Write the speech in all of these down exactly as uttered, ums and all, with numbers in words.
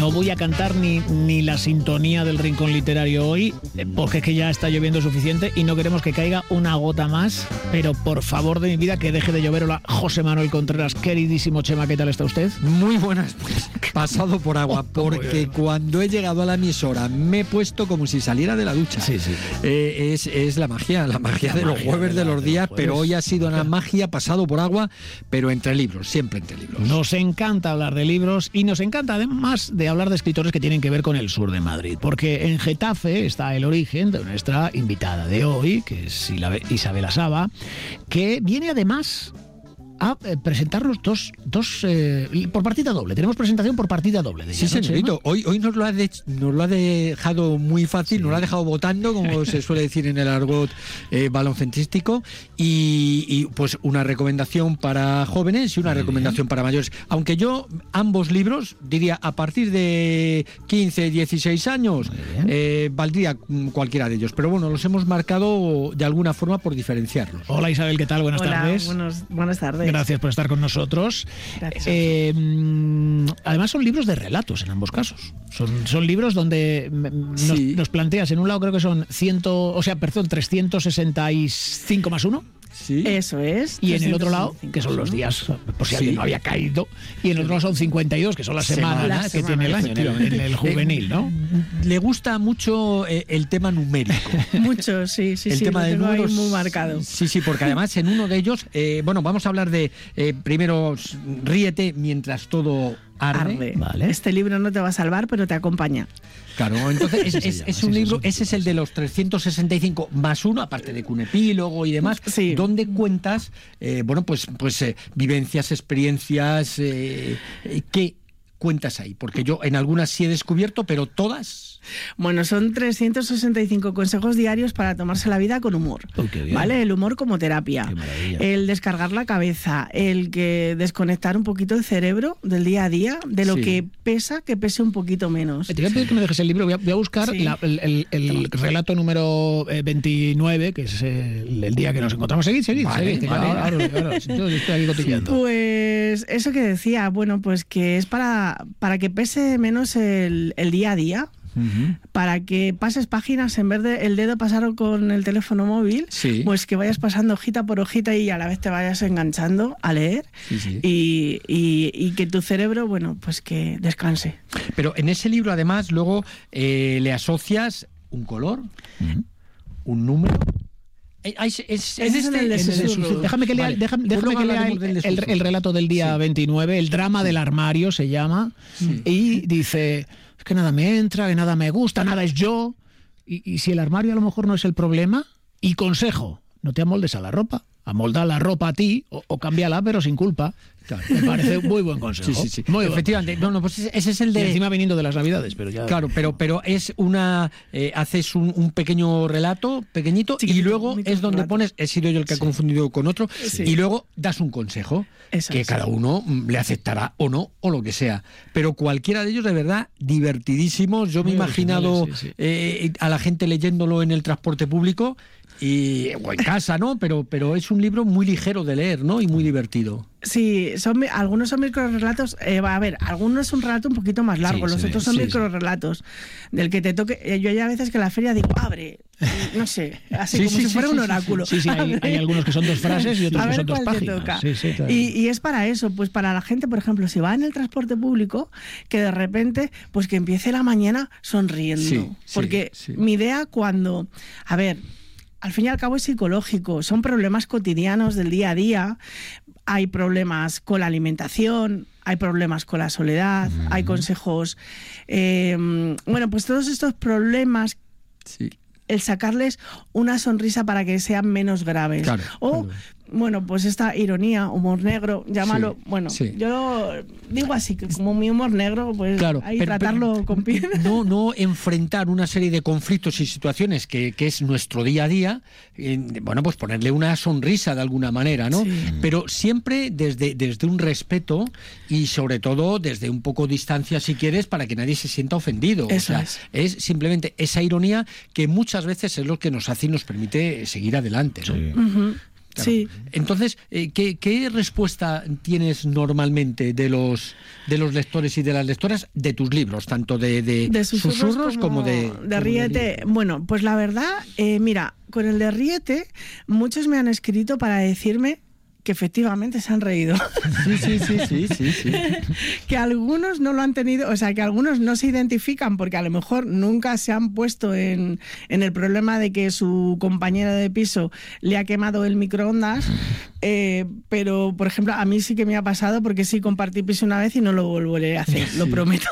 no voy a cantar ni, ni la sintonía del Rincón Literario hoy, porque es que ya está lloviendo suficiente y no queremos que caiga una gota más, pero por favor de mi vida que deje de llover. Hola, José Manuel Contreras, queridísimo Chema, ¿qué tal está usted? Muy buenas, pues, pasado por agua, porque cuando he llegado a la emisora me he puesto como si saliera de la ducha. Sí, sí. Eh, es, es la magia, la magia la de magia los jueves de, la, de los días, de los pero hoy ha sido una magia pasado por agua, pero entre libros, siempre entre libros. Nos encanta hablar de libros y nos encanta además de hablar de escritores que tienen que ver con el sur de Madrid, porque en Getafe está el origen de nuestra invitada de hoy, que es Isabela Saba, que viene además a eh, presentarnos dos, dos eh, por partida doble. Tenemos presentación por partida doble. De sí, señorito. Hoy, hoy nos, lo ha de, nos lo ha dejado muy fácil, sí. Nos lo ha dejado votando, como se suele decir en el argot eh, baloncestístico, y, y pues una recomendación para jóvenes y una muy recomendación bien. Para mayores. Aunque yo, ambos libros, diría a partir de quince, dieciséis años, eh, valdría cualquiera de ellos. Pero bueno, los hemos marcado de alguna forma por diferenciarlos. Hola Isabel, ¿qué tal? Buenas Hola, tardes. Buenos, buenas tardes. Gracias por estar con nosotros. Eh, además son libros de relatos en ambos casos. Son, son libros donde nos, sí. nos planteas, en un lado creo que son ciento, o sea, perdón, trescientos sesenta y cinco más uno. Sí. Eso es. Y en el otro lado, que son los días, por si sí. alguien no había caído, y en el otro lado son cincuenta y dos, que son las semanas semana, que semana, tiene el año, en el, en el juvenil, ¿no? Le gusta mucho eh, el tema numérico. Mucho, sí, sí, el sí. tema de números muy marcado. Sí, sí, porque además en uno de ellos, eh, bueno, vamos a hablar de, eh, primero, ríete mientras todo arde. arde. Vale. Este libro no te va a salvar, pero te acompaña. Claro, entonces es, es, es un libro, ese es el de los trescientos sesenta y cinco más uno, aparte de un epílogo y demás, sí. donde cuentas, eh, bueno, pues, pues eh, vivencias, experiencias, eh, ¿qué cuentas ahí? Porque yo en algunas sí he descubierto, pero todas... Bueno, son trescientos sesenta y cinco consejos diarios para tomarse la vida con humor. Oh, ¿Vale? El humor como terapia. El descargar la cabeza, el que desconectar un poquito el cerebro del día a día, de lo sí. que pesa, que pese un poquito menos. Te voy a pedir que me dejes el libro, voy a, voy a buscar sí. la, el, el, el relato número veintinueve, que es el, el día que nos encontramos. Seguid, seguid, vale, seguid. Vale. Ahora, ahora, ahora, ahora, yo estoy aquí cotilleando. Pues eso que decía, bueno, pues que es para, para que pese menos el, el día a día. Uh-huh. Para que pases páginas en vez de el dedo pasar con el teléfono móvil, sí. pues que vayas pasando hojita por hojita y a la vez te vayas enganchando a leer sí, sí. Y, y, y que tu cerebro, bueno, pues que descanse. Pero en ese libro además luego eh, le asocias un color, uh-huh. un número. Es, es, es este, el de el, déjame que lea, vale. déjame, déjame que lea el, el, el, el relato del día sí. veintinueve, el drama sí. del armario se llama, sí. y dice... que nada me entra, que nada me gusta, nada es yo. Y, y si el armario a lo mejor no es el problema, y consejo, no te amoldes a la ropa, amolda la ropa a ti o, o cámbiala, pero sin culpa. Claro, me parece muy buen consejo. Sí, sí, sí. Muy efectivamente. Buen consejo. No, no, pues ese es el de... Y encima viniendo de las Navidades, pero ya... Claro, pero, pero es una... Eh, haces un, un pequeño relato, pequeñito, sí, y luego es donde relato. Pones... He sido yo el que sí. ha confundido con otro, sí. y luego das un consejo, Eso que es. Cada uno le aceptará o no, o lo que sea. Pero cualquiera de ellos, de verdad, divertidísimos. Yo me he imaginado sí, sí. Eh, a la gente leyéndolo en el transporte público, y, o en casa, ¿no? Pero, pero es un libro muy ligero de leer, ¿no? Y muy divertido. Sí, son, algunos son microrelatos. Eh, va a ver, algunos es un relato un poquito más largo, sí, los sí, otros son sí, microrelatos. Sí. Del que te toque. Eh, yo hay a veces que en la feria digo, abre, no sé, así sí, como sí, si fuera sí, un oráculo. Sí, sí, hay, hay algunos que son dos frases y otros que son dos páginas. Sí, sí, claro. y, y es para eso, pues para la gente, por ejemplo, si va en el transporte público, que de repente, pues que empiece la mañana sonriendo. Sí, porque sí, sí. mi idea cuando, a ver, al fin y al cabo es psicológico, son problemas cotidianos del día a día, hay problemas con la alimentación, hay problemas con la soledad, uh-huh. hay consejos, eh, bueno, pues todos estos problemas, sí. el sacarles una sonrisa para que sean menos graves. Claro, o, claro. bueno, pues esta ironía, humor negro, llámalo, sí, bueno, sí. yo digo así, que como mi humor negro, pues claro, hay que pero, tratarlo pero, con piedra. No, no enfrentar una serie de conflictos y situaciones que, que es nuestro día a día, eh, bueno, pues ponerle una sonrisa de alguna manera, ¿no? Sí. Pero siempre desde, desde un respeto y sobre todo desde un poco distancia, si quieres, para que nadie se sienta ofendido. Eso o sea, es. es simplemente esa ironía que muchas veces es lo que nos hace y nos permite seguir adelante, ¿no? Sí. Uh-huh. Claro. Sí. Entonces, eh, ¿qué, ¿qué respuesta tienes normalmente de los de los lectores y de las lectoras de tus libros, tanto de, de, de susurros, susurros como, como de... De Ríete. De bueno, pues la verdad, eh, mira, con el de Ríete, muchos me han escrito para decirme que efectivamente se han reído. Sí, sí, sí, sí, sí, sí. Que algunos no lo han tenido, o sea, que algunos no se identifican porque a lo mejor nunca se han puesto en, en el problema de que su compañera de piso le ha quemado el microondas, eh, pero, por ejemplo, a mí sí que me ha pasado porque sí compartí piso una vez y no lo volveré a hacer, sí. Lo prometo.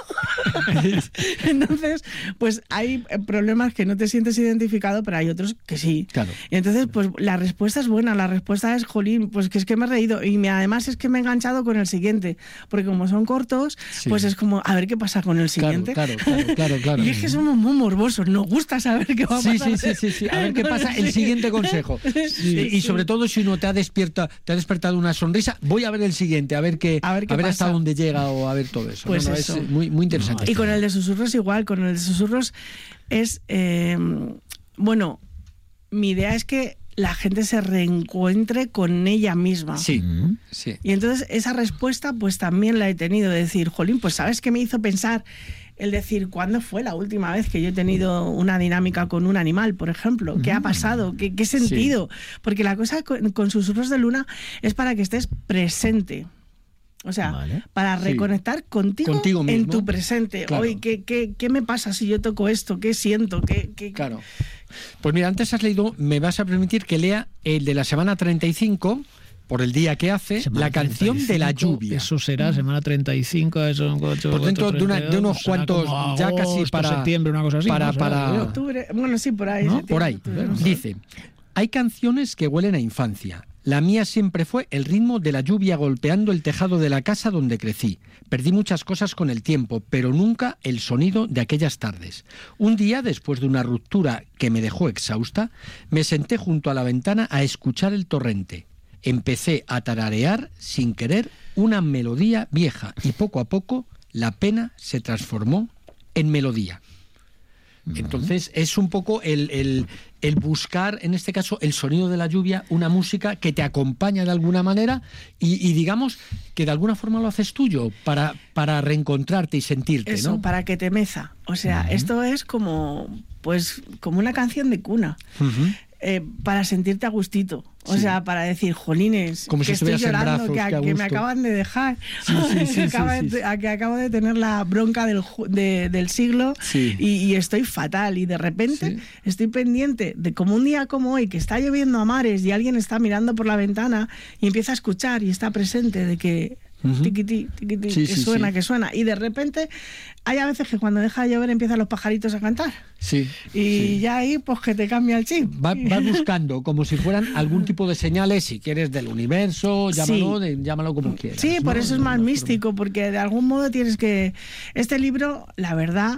Entonces, pues hay problemas que no te sientes identificado, pero hay otros que sí. Claro. Y entonces, pues la respuesta es buena, la respuesta es, jolín, pues que es que me he reído y me, además es que me he enganchado con el siguiente, porque como son cortos, sí. Pues es como, a ver qué pasa con el siguiente. Claro, claro, claro, claro, claro. Y es que somos muy morbosos, nos gusta saber qué va a sí, pasar. Sí, sí, sí, sí, a ver qué pasa, el siguiente consejo. Sí, y, y sobre todo si uno te ha despierta, te ha despertado una sonrisa, voy a ver el siguiente, a ver qué, a ver, qué a ver hasta dónde llega o a ver todo eso. Pues no, no, eso. Es muy, muy interesante. Y con el de susurros igual, con el de susurros es, eh, bueno, mi idea es que la gente se reencuentre con ella misma. Sí, sí. Y entonces esa respuesta pues también la he tenido, de decir, jolín, pues ¿sabes qué me hizo pensar? El decir, ¿cuándo fue la última vez que yo he tenido una dinámica con un animal, por ejemplo? ¿Qué ha pasado? ¿Qué, qué sentido? Sí. Porque la cosa con, con Susurros de Luna es para que estés presente. O sea, vale. Para reconectar sí. contigo, contigo mismo. En tu presente. Claro. Hoy, ¿qué, qué, ¿qué me pasa si yo toco esto? ¿Qué siento? ¿Qué, qué... Claro. Pues mira, antes has leído, me vas a permitir que lea el de la semana treinta y cinco, por el día que hace, semana la canción treinta y cinco, de la lluvia. Eso será, semana treinta y cinco, eso, ocho, por dentro ocho, de, una, de unos cuantos, agosto, ya casi para septiembre, una cosa así. Para, ¿no? para, octubre, bueno, sí, por ahí. ¿no? Por ahí. Octubre, no sé. Dice, hay canciones que huelen a infancia. La mía siempre fue el ritmo de la lluvia golpeando el tejado de la casa donde crecí. Perdí muchas cosas con el tiempo, pero nunca el sonido de aquellas tardes. Un día, después de una ruptura que me dejó exhausta, me senté junto a la ventana a escuchar el torrente. Empecé a tararear, sin querer, una melodía vieja y poco a poco la pena se transformó en melodía. Entonces es un poco el, el, el buscar, en este caso, el sonido de la lluvia, una música que te acompaña de alguna manera y, y digamos que de alguna forma lo haces tuyo para, para reencontrarte y sentirte, eso, ¿no? Para que te meza. O sea, uh-huh. Esto es como, pues, como una canción de cuna. Uh-huh. Eh, para sentirte a gustito, o sí. sea, para decir, jolines, como que si estoy llorando, brazos, que, a, que, que me acaban de dejar, sí, sí, sí, que, acaba sí, sí. De, a, que acabo de tener la bronca del, de, del siglo sí. y, y estoy fatal y de repente sí. estoy pendiente de como un día como hoy, que está lloviendo a mares y alguien está mirando por la ventana y empieza a escuchar y está presente de que uh-huh. tiquití, tiquití, sí, que sí, suena, sí. que suena y de repente hay a veces que cuando deja de llover empiezan los pajaritos a cantar. Sí. Y sí. ya ahí, pues que te cambia el chip. Vas va buscando como si fueran algún tipo de señales, si quieres, del universo, llámalo, sí. de, llámalo como quieras. Sí, ¿no? por eso es más místico, forma. Porque de algún modo tienes que... Este libro, la verdad...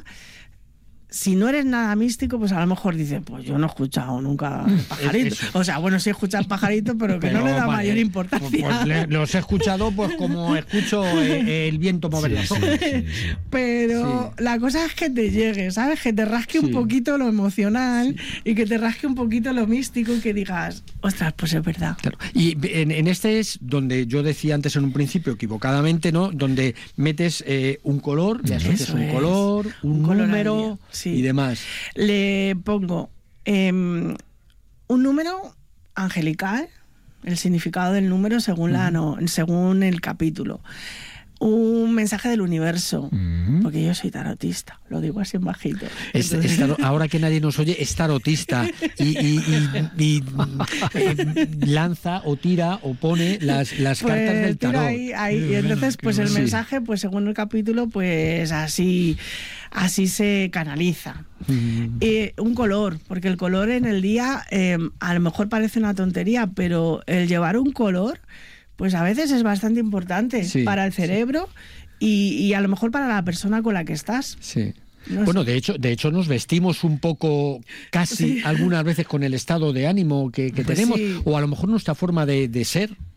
Si no eres nada místico, pues a lo mejor dices, pues yo no he escuchado nunca pajarito. O sea, bueno, sí he escuchado pajarito, pero que pero, no le da vale, mayor importancia. Pues le, los he escuchado pues como escucho eh, el viento mover las hojas. Sí, sí, sí. Pero sí. La cosa es que te llegue, ¿sabes? Que te rasque sí. un poquito lo emocional sí. y que te rasque un poquito lo místico y que digas, ostras, pues es verdad. Claro. Y en, en este es donde yo decía antes en un principio, equivocadamente, ¿no? Donde metes eh, un color, le asocias un color, un, un número... Color Sí. y demás. Le pongo eh, un número angelical, el significado del número según, uh-huh. la, no, según el capítulo. Un mensaje del universo, uh-huh. porque yo soy tarotista, lo digo así en bajito. Es, Entonces... es taro, ahora que nadie nos oye, es tarotista y, y, y, y eh, lanza o tira o pone las, las pues cartas del tarot. Ahí, ahí. Y entonces, pues el mensaje, pues según el capítulo, pues así, así se canaliza. Uh-huh. Eh, un color, porque el color en el día eh, a lo mejor parece una tontería, pero el llevar un color... pues a veces es bastante importante sí, para el cerebro sí. y, y a lo mejor para la persona con la que estás. Sí. No bueno, sé. de hecho, de hecho nos vestimos un poco casi sí. algunas veces con el estado de ánimo que, que pues tenemos, sí. o a lo mejor nuestra forma de, de ser.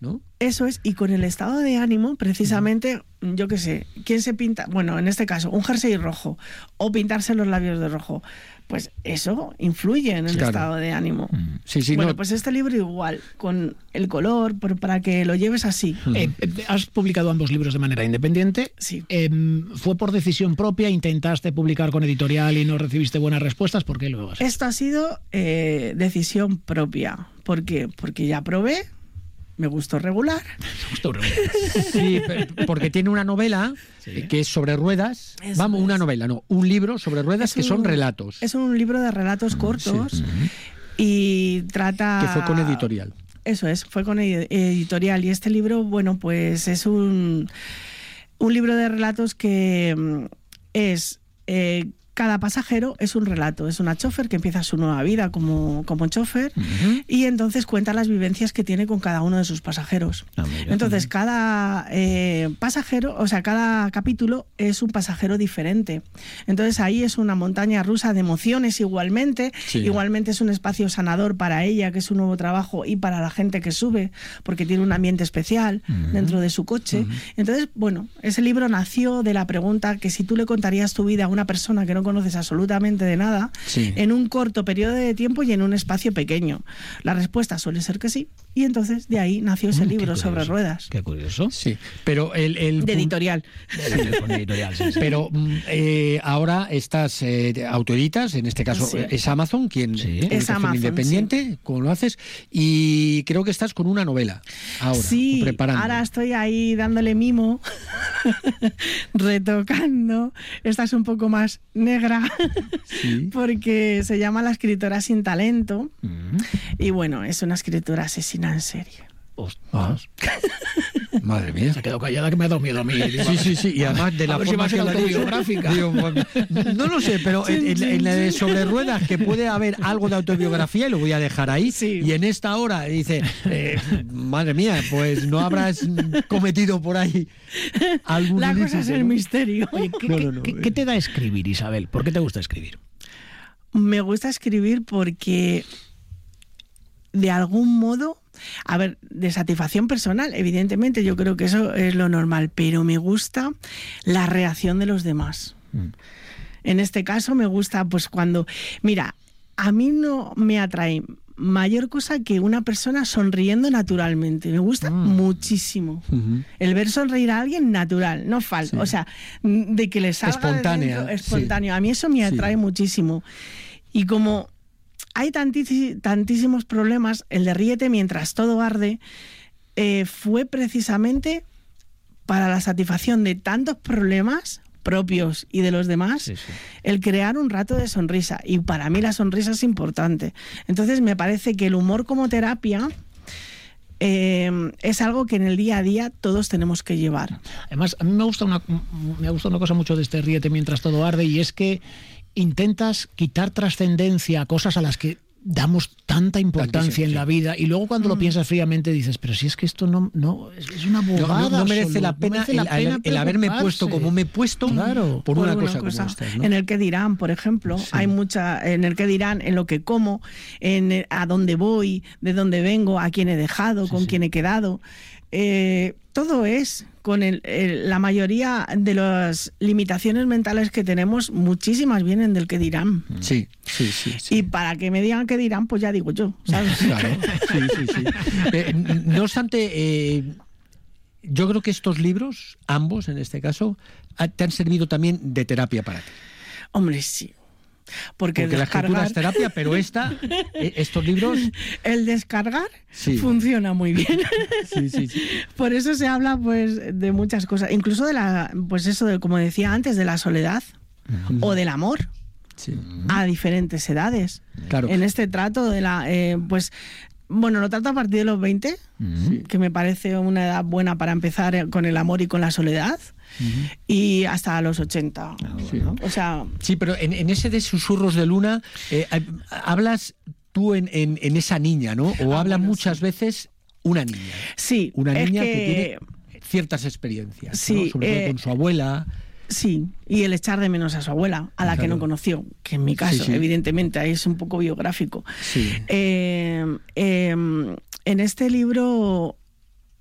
¿no? Eso es, y con el estado de ánimo, precisamente, uh-huh. yo qué sé, ¿quién se pinta? Bueno, en este caso, un jersey rojo o pintarse los labios de rojo. Pues eso influye en el claro. estado de ánimo. Mm. Sí, sí, bueno, no. pues este libro igual, con el color, por, para que lo lleves así. Mm. Eh, has publicado ambos libros de manera independiente. Sí. Eh, ¿Fue por decisión propia? ¿Intentaste publicar con editorial y no recibiste buenas respuestas? ¿Por qué lo has hecho? Esto ha sido eh, decisión propia. ¿Por qué? Porque ya probé. Me gustó regular. Me gustó regular. Sí, porque tiene una novela sí. que es sobre ruedas. Eso Vamos, es. una novela, no, un libro sobre ruedas es que un, son relatos. Es un libro de relatos cortos sí. y trata... Que fue con editorial. Eso es, fue con editorial. Y este libro, bueno, pues es un, un libro de relatos que es... Eh, Cada pasajero es un relato, es una chofer que empieza su nueva vida como, como chofer uh-huh. y entonces cuenta las vivencias que tiene con cada uno de sus pasajeros. Ah, entonces cada eh, pasajero, o sea, cada capítulo es un pasajero diferente. Entonces ahí es una montaña rusa de emociones igualmente, sí. igualmente es un espacio sanador para ella, que es un nuevo trabajo, y para la gente que sube, porque tiene un ambiente especial uh-huh. dentro de su coche. Uh-huh. Entonces, bueno, ese libro nació de la pregunta que si tú le contarías tu vida a una persona que no conoces absolutamente de nada, sí. en un corto periodo de tiempo y en un espacio pequeño. La respuesta suele ser que sí, y entonces de ahí nació ese mm, libro sobre ruedas. Qué curioso. Sí, pero el... el de editorial. De editorial sí, sí. Pero eh, ahora estas eh, autoeditas, en este caso sí. es Amazon, quien sí. es Amazon, independiente, sí. como lo haces, y creo que estás con una novela ahora, sí, preparando. Ahora estoy ahí dándole mimo, retocando. Esta es un poco más negra, sí. porque se llama La escritora sin talento, mm. y bueno, es una escritora asesina en serie. Ah. Madre mía. Se ha quedado callada que me ha dado miedo a mí. Sí, sí, sí. Y además de la forma si que la autobiográfica. Digo, bueno, no lo sé, pero en, en, en la de sobre ruedas, que puede haber algo de autobiografía, y lo voy a dejar ahí. Sí. Y en esta hora dice, eh, madre mía, pues no habrás cometido por ahí algún La ilícito, cosa es el ¿no? misterio. Oye, ¿qué, no, no, no, ¿qué, ¿qué te da escribir, Isabel? ¿Por qué te gusta escribir? Me gusta escribir porque de algún modo, a ver, de satisfacción personal, evidentemente, yo creo que eso es lo normal, pero me gusta la reacción de los demás. Mm. En este caso me gusta, pues cuando, mira, a mí no me atrae mayor cosa que una persona sonriendo naturalmente. Me gusta mm. muchísimo. Uh-huh. El ver sonreír a alguien natural, no falso. Sí. O sea, de que le salga espontánea, de dentro, espontáneo. Sí. A mí eso me atrae sí. muchísimo. Y como hay tantísimos, tantísimos problemas, el de Ríete mientras todo arde eh, fue precisamente para la satisfacción de tantos problemas propios y de los demás, sí, sí. el crear un rato de sonrisa. Y para mí la sonrisa es importante. Entonces me parece que el humor como terapia eh, es algo que en el día a día todos tenemos que llevar. Además, a mí me gusta una, me gusta una cosa mucho de este Ríete mientras todo arde, y es que intentas quitar trascendencia a cosas a las que damos tanta importancia en la vida, y luego cuando mm. lo piensas fríamente dices, pero si es que esto no, no es una bobada. No, no, no merece la pena, no merece la el, pena el, el haberme puesto como me he puesto claro, por, por una, una cosa, cosa como esta, ¿no? En el que dirán, por ejemplo, sí. hay mucha, en el que dirán, en lo que como, en el, a dónde voy, de dónde vengo, a quién he dejado, sí, con sí. quién he quedado. Eh, todo es con el, el, la mayoría de las limitaciones mentales que tenemos, muchísimas vienen del que dirán. Sí, sí, sí, sí. Y para que me digan que dirán, pues ya digo yo, ¿sabes? Claro, sí, sí, sí. Eh, no obstante, eh, yo creo que estos libros, ambos en este caso, te han servido también de terapia para ti. Hombre, sí. Porque, Porque descargar... la escritura es terapia, pero esta, estos libros... El descargar sí. funciona muy bien. Sí, sí, sí. Por eso se habla pues de muchas cosas, incluso de la, pues eso, de, como decía antes, de la soledad uh-huh. o del amor sí. a diferentes edades. Claro. En este trato de la, eh, pues... Bueno, lo trato a partir de los veinte, uh-huh. que me parece una edad buena para empezar con el amor y con la soledad, uh-huh. y hasta los ochenta. Ah, sí. ¿no? O sea, sí, pero en, en ese de Susurros de Luna, eh, hablas tú en, en, en esa niña, ¿no? O ah, habla bueno, muchas sí. veces una niña. Sí. Una niña que... que tiene ciertas experiencias, sí, ¿no? Sobre eh... todo con su abuela. Sí, y el echar de menos a su abuela, a la claro. que no conoció, que en mi caso, sí, sí. evidentemente, ahí es un poco biográfico. Sí. Eh, eh, en este libro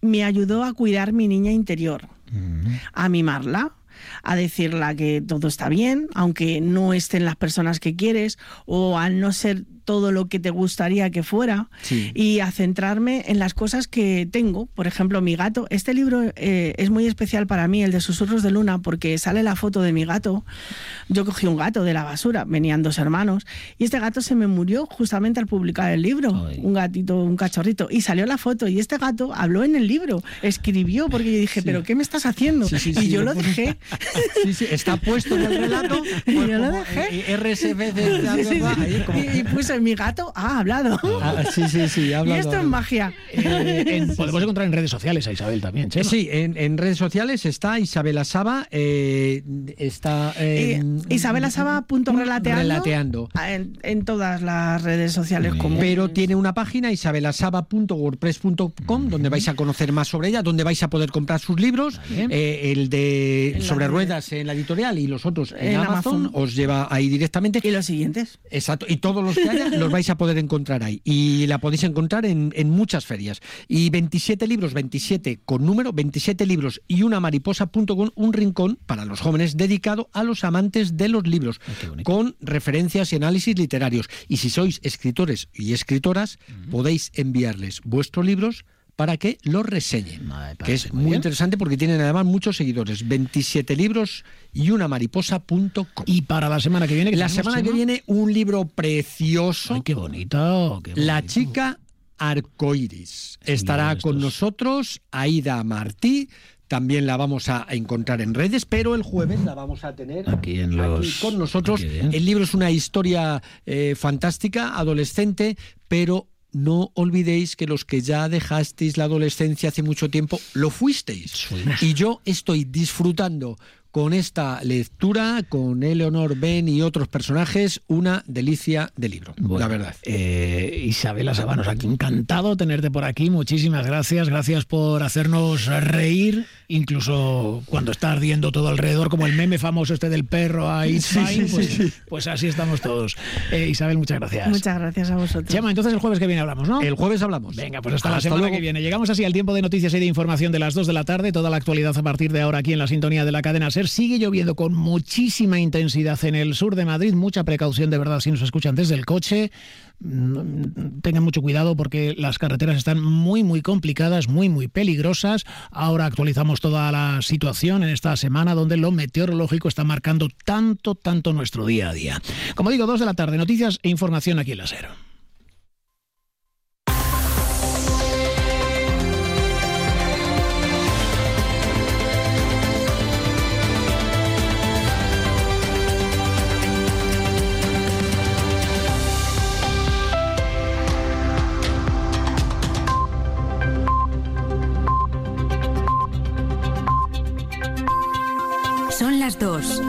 me ayudó a cuidar mi niña interior, uh-huh. a mimarla, a decirle que todo está bien, aunque no estén las personas que quieres, o al no ser todo lo que te gustaría que fuera, sí. y a centrarme en las cosas que tengo. Por ejemplo, mi gato. Este libro eh, es muy especial para mí, el de Susurros de Luna, porque sale la foto de mi gato. Yo cogí un gato de la basura, venían dos hermanos, y este gato se me murió justamente al publicar el libro. Ay. Un gatito, un cachorrito, y salió la foto, y este gato habló en el libro, escribió, porque yo dije, sí. ¿pero qué me estás haciendo? Sí, sí, y sí, yo lo dejé. Sí, sí, está puesto en el relato. Y pues yo lo dejé. R S V de la sí, sí, sí. Ahí como... y, y puse, mi gato ha hablado. Ah, sí, sí, sí, ha hablado. Y esto es magia. Eh, en, podemos encontrar en redes sociales a Isabel también, Chema. Sí, en, en redes sociales está Isabela Saba, eh, está... Eh, Isabela Saba punto relateando, relateando. En, en todas las redes sociales. Como Pero tiene una página, isabela saba punto wordpress punto com, donde vais a conocer más sobre ella, donde vais a poder comprar sus libros, eh, el de Sobre Ruedas en la editorial y los otros en, en Amazon, Amazon, os lleva ahí directamente. Y los siguientes. Exacto, y todos los que haya los vais a poder encontrar ahí. Y la podéis encontrar en, en muchas ferias. Y veintisiete libros, veintisiete con número, veintisiete libros y una mariposa punto com, un rincón para los jóvenes dedicado a los amantes de los libros, ay, con referencias y análisis literarios. Y si sois escritores y escritoras, uh-huh. podéis enviarles vuestros libros para que los reseñen, Madre, que es muy, muy interesante porque tienen además muchos seguidores. veintisiete libros y una mariposa punto com. Y para la semana que viene, la semana que viene un libro precioso. Ay, qué bonito, qué bonito. La chica arcoíris. Sí, estará estos... con nosotros Aida Martí. También la vamos a encontrar en redes, pero el jueves la vamos a tener aquí, en los... aquí con nosotros. El libro es una historia eh, fantástica, adolescente, pero no olvidéis que los que ya dejasteis la adolescencia hace mucho tiempo, lo fuisteis. Sí. Y yo estoy disfrutando con esta lectura, con Eleonor Ben y otros personajes, una delicia de libro, bueno, la verdad. Eh, Isabela Saba, nos ha encantado tenerte por aquí, muchísimas gracias, gracias por hacernos reír, incluso cuando está ardiendo todo alrededor, como el meme famoso este del perro a It's sí, Fine, sí, pues, sí, sí. pues así estamos todos. Eh, Isabel, muchas gracias. Muchas gracias a vosotros. Chema, entonces el jueves que viene hablamos, ¿no? El jueves hablamos. Venga, pues hasta, hasta la semana luego. que viene. Llegamos así al tiempo de noticias y de información de las dos de la tarde, toda la actualidad a partir de ahora aquí en la sintonía de la cadena SER. Sigue lloviendo con muchísima intensidad en el sur de Madrid, mucha precaución de verdad si nos escuchan desde el coche, tengan mucho cuidado porque las carreteras están muy muy complicadas, muy muy peligrosas. Ahora actualizamos toda la situación en esta semana donde lo meteorológico está marcando tanto, tanto nuestro día a día. Como digo, dos de la tarde, noticias e información aquí en la SER. Son las dos.